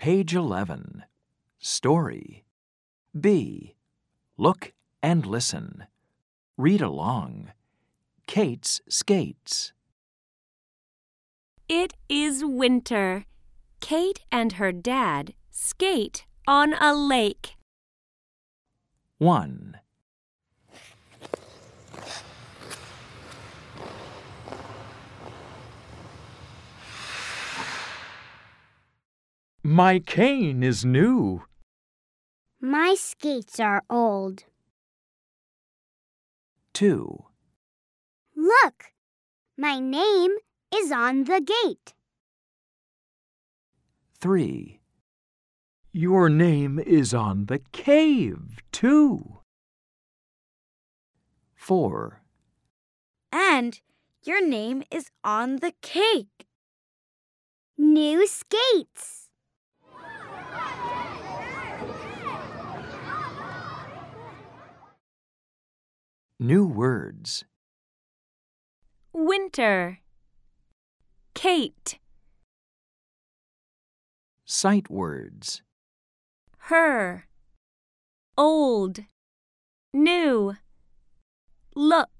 Page 11. Story. B. Look and listen. Read along. Kate's skates. It is winter. Kate and her dad skate on a lake. 1. My cane is new. My skates are old. 2. Look, my name is on the gate. 3. Your name is on the cave, too. 4. And your name is on the cake. New skates. New words. Winter. Kate. Sight words. Her. Old. New. Look.